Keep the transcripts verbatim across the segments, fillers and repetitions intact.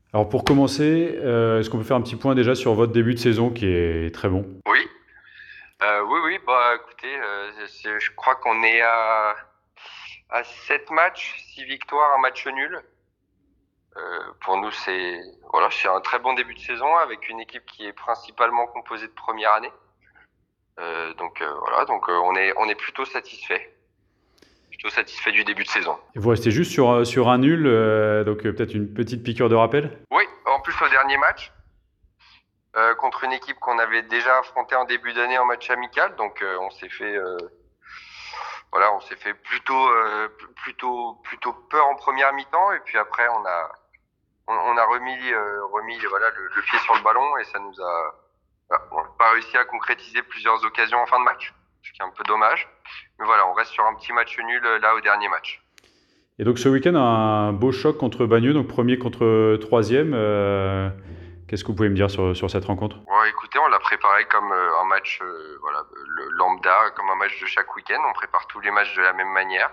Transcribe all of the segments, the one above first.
Alors pour commencer, euh, est-ce qu'on peut faire un petit point déjà sur votre début de saison qui est très bon? Oui, euh, oui, oui, bah écoutez, euh, c'est- je crois qu'on est à, à sept matchs, six victoires, un match nul. Euh, pour nous, c'est voilà, c'est un très bon début de saison avec une équipe qui est principalement composée de première année. Euh, donc euh, voilà, donc euh, on est on est plutôt satisfait, plutôt satisfait du début de saison. Et vous restez juste sur, euh, sur un nul, euh, donc euh, peut-être une petite piqûre de rappel? Oui, en plus au dernier match euh, contre une équipe qu'on avait déjà affrontée en début d'année en match amical, donc euh, on s'est fait euh, voilà, on s'est fait plutôt euh, plutôt plutôt peur en première mi-temps et puis après on a on, on a remis euh, remis voilà le, le pied sur le ballon et ça nous a voilà, on n'a pas réussi à concrétiser plusieurs occasions en fin de match, ce qui est un peu dommage. Mais voilà, on reste sur un petit match nul euh, là au dernier match. Et donc ce week-end, un beau choc contre Bagneux, donc premier contre troisième. Euh, qu'est-ce que vous pouvez me dire sur, sur cette rencontre? Bon, écoutez, on l'a préparé comme euh, un match euh, voilà le lambda, comme un match de chaque week-end. On prépare tous les matchs de la même manière.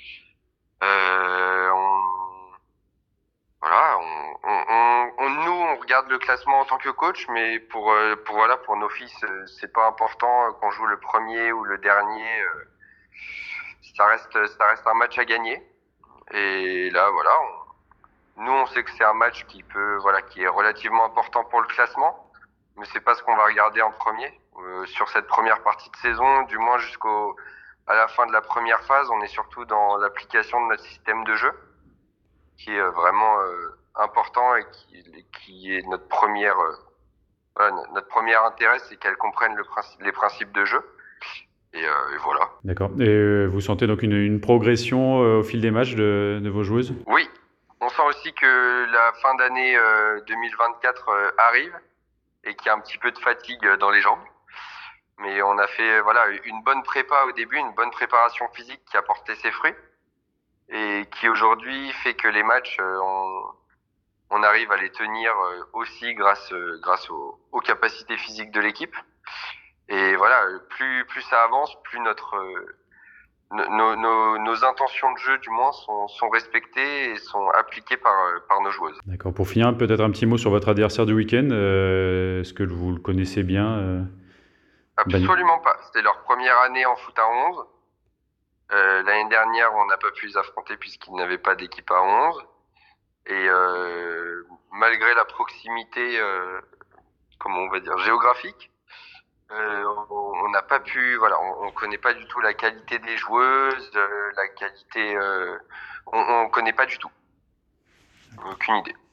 Euh, on Voilà, on, on, on, on- nous on regarde le classement en tant que coach, mais pour euh, pour voilà pour nos fils euh, c'est pas important euh, qu'on joue le premier ou le dernier, euh, ça reste ça reste un match à gagner. Et là voilà, on- nous on sait que c'est un match qui peut voilà qui est relativement important pour le classement, mais c'est pas ce qu'on va regarder en premier. Euh, sur cette première partie de saison, du moins jusqu'au à la fin de la première phase, on est surtout dans l'application de notre système de jeu qui est euh, vraiment euh, important et qui, qui est notre première, euh, voilà, notre premier intérêt, c'est qu'elle comprenne le principe, les principes de jeu. Et, euh, et voilà. D'accord. Et euh, vous sentez donc une, une progression euh, au fil des matchs de, de vos joueuses? Oui, on sent aussi que la fin d'année euh, deux mille vingt-quatre euh, arrive et qu'il y a un petit peu de fatigue euh, dans les jambes. Mais on a fait voilà une bonne prépa au début, une bonne préparation physique qui a porté ses fruits et qui aujourd'hui fait que les matchs, euh, on, on arrive à les tenir euh, aussi grâce euh, grâce aux, aux capacités physiques de l'équipe. Et voilà, euh, plus plus ça avance, plus notre euh, nos, nos, nos intentions de jeu du moins sont, sont respectées et sont appliquées par, euh, par nos joueuses. D'accord. Pour finir, peut-être un petit mot sur votre adversaire du week-end. Euh, est-ce que vous le connaissez bien, euh, Bagneux? Absolument pas. C'était leur première année en foot à onze. Euh, l'année dernière, on n'a pas pu les affronter puisqu'ils n'avaient pas d'équipe à onze. Et euh, malgré la proximité, euh, comment on va dire, géographique, euh, on n'a pas pu, voilà, on, on connaît pas du tout la qualité des joueuses, euh, la qualité, euh, on, on connaît pas du tout, aucune idée.